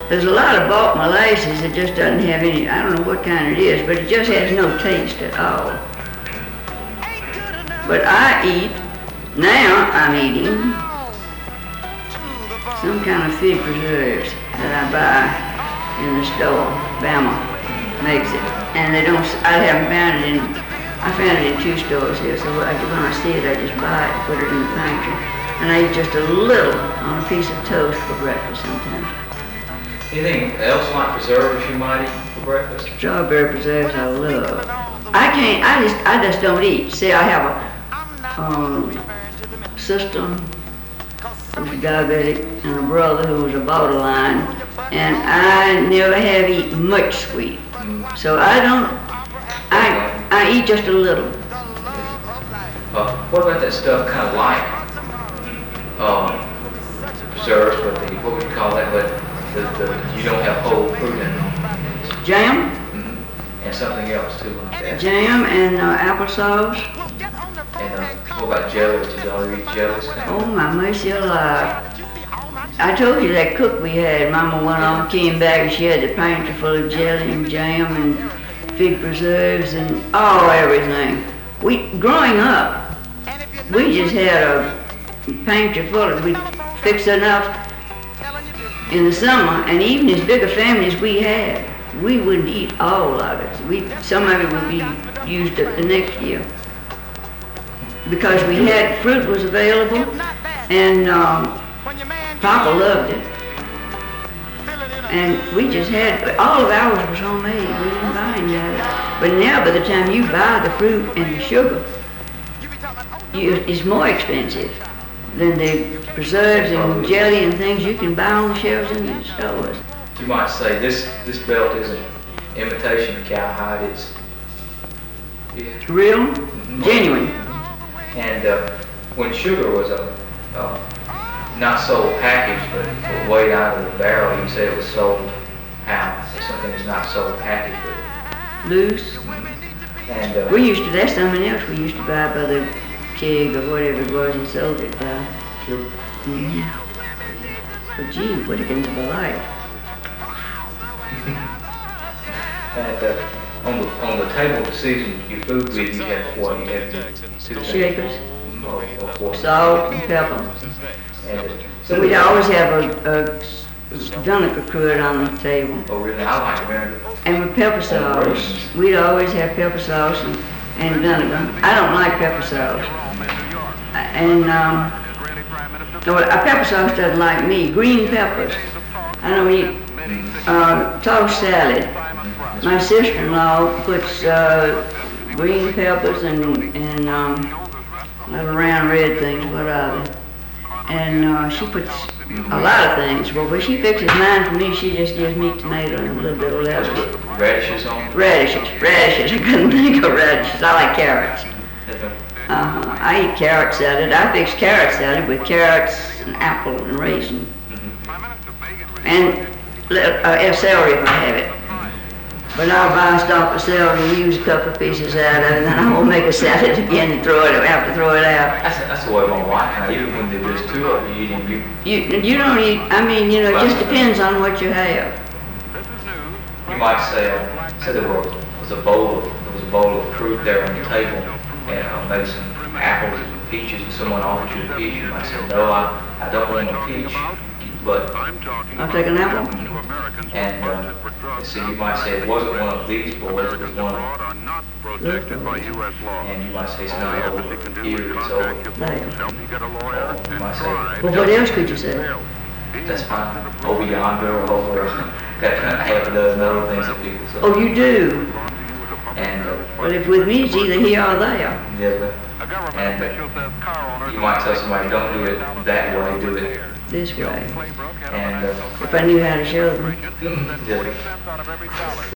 There's a lot of bought molasses that just doesn't have any, I don't know what kind it is, but it just has no taste at all. But now I'm eating some kind of feed preserves that I buy in the store. Bama makes it. And I haven't found it I found it in 2 stores here, so when I see it, I just buy it and put it in the pantry. And I eat just a little on a piece of toast for breakfast sometimes. Anything else like preserves you might eat for breakfast? Strawberry preserves I love. I just don't eat. See, I have a sister who's diabetic and a brother who was a borderline, and I never have eaten much sweet. So I eat just a little. What about that stuff kind of like preserves, but what would you call that? But you don't have whole fruit in them. Jam? Mm-hmm. And something else too like that. Jam and applesauce. And what about jellies? Did y'all eat jellies? Oh my mercy alive. I told you that cook we had, Mama went on, came back and she had the pantry full of jelly and jam and fig preserves and everything. Growing up, we just had a pantry full of, we fixed enough in the summer, and even as big a family as we had, we wouldn't eat all of it. Some of it would be used up the next year. Because fruit was available, and Papa loved it. And we just all of ours was homemade. We didn't buy any of it. But now by the time you buy the fruit and the sugar, it's more expensive than the preserves and jelly and things you can buy on the shelves in the stores. You might say this belt isn't imitation cowhide, it's real, genuine. And when sugar was not sold packaged, but weighed out of the barrel, you said it was sold how? If something is not sold packaged, but loose. And that's something else we used to buy by the keg or whatever it was and sold it by. Sure. Yeah. But gee, what against the life? And on the table to season your food with, you have what? You have 2 shakers, or salt and pepper. And so we'd always have a vinegar curd on the table. Oh, really? I like vinegar. And with pepper sauce, we'd always have pepper sauce and vinegar. I don't like pepper sauce. And pepper sauce doesn't like me. Green peppers. I don't eat tossed salad. My sister-in-law puts green peppers and little round red things, what are they? And she puts a lot of things. Well, when she fixes mine for me, she just gives me tomato and a little bit of lettuce. Radishes on? Radishes. I couldn't think of radishes. I like carrots. I eat carrot salad. I fix carrot salad with carrots and apple and raisin. And celery if I have it. But I'll buy a stalk of celery and use a couple of pieces out of it, and then I will make a salad again and have to throw it out. That's the way my wife and I eat when there's 2 of you eating. You don't eat, it just depends on what you have. You might say there was a bowl of fruit there on the table, and maybe some apples and peaches, and someone offered you a peach. You might say, no, I don't want a peach, but I'll take an apple. And so you might say it wasn't one of these boys, it was one and you might say it's not over here, it's over. You might say, well, what else could you say? That's fine. Over yonder or over half a dozen other things that people say. Oh, you do? And but if with me, it's either here or there. Yeah, and you might tell somebody, don't do it that way, do it this way. And if I knew how to show them. Yeah.